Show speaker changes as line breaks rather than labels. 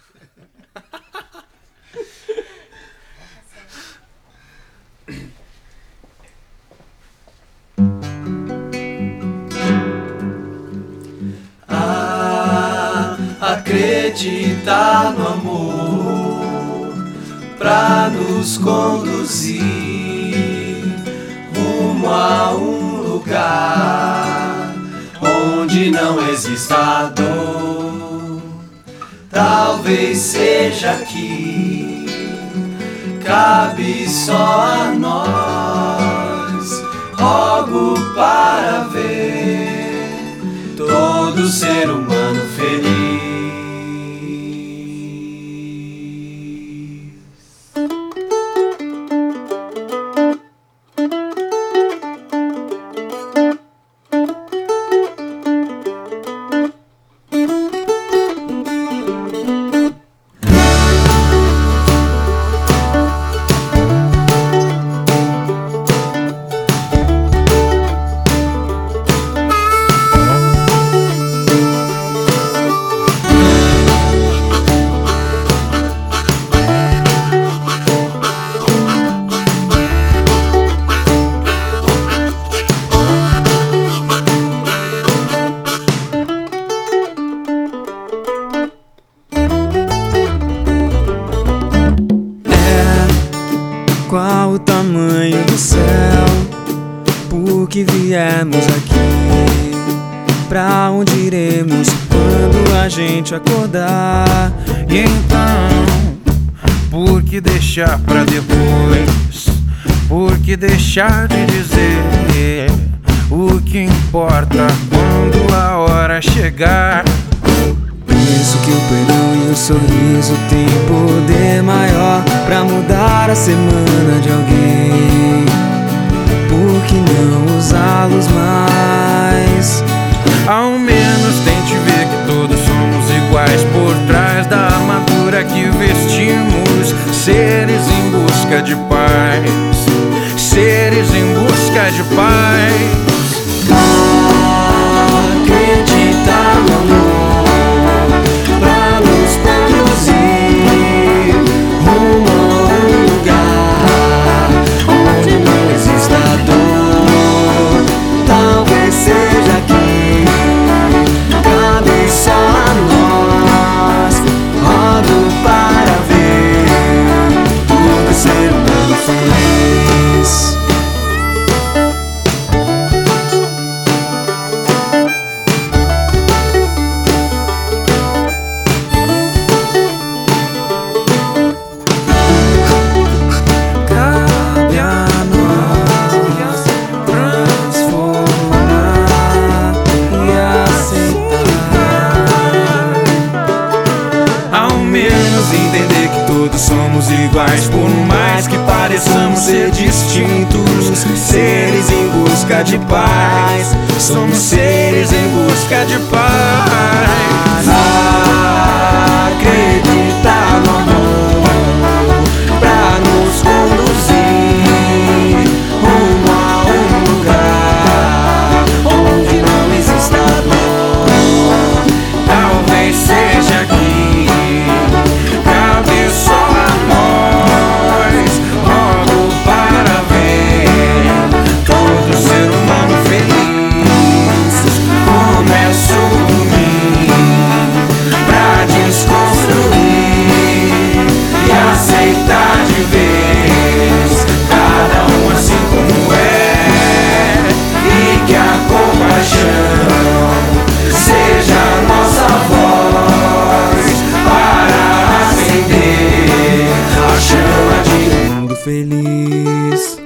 Acreditar no amor pra nos conduzir rumo a um lugar onde não exista dor. Talvez seja aqui, cabe só a nós. Rogo para ver todo ser humano feliz.
Qual o tamanho do céu? Por que viemos aqui? Pra onde iremos quando a gente acordar?
E então, por que deixar pra depois? Por que deixar de dizer o que importa quando a hora chegar?
Penso que o perdão e o sorriso têm poder maior pra mudar a semana de alguém. Por que não usá-los mais?
Ao menos tente ver que todos somos iguais por trás da armadura que vestimos. Seres em busca de paz, seres em busca de paz.
Acreditar no amor pra nos conduzir rumo a um lugar onde não exista dor. Talvez seja aqui, cabe só a nós. Rogo para ver todo ser humano feliz.
Entender que todos somos iguais, por mais que pareçamos ser distintos. Seres em busca de paz, somos seres em busca de paz.
Acreditar no amor pra nos conduzir rumo a um lugar onde não exista dor.
Talvez seja aqui,
Feliz.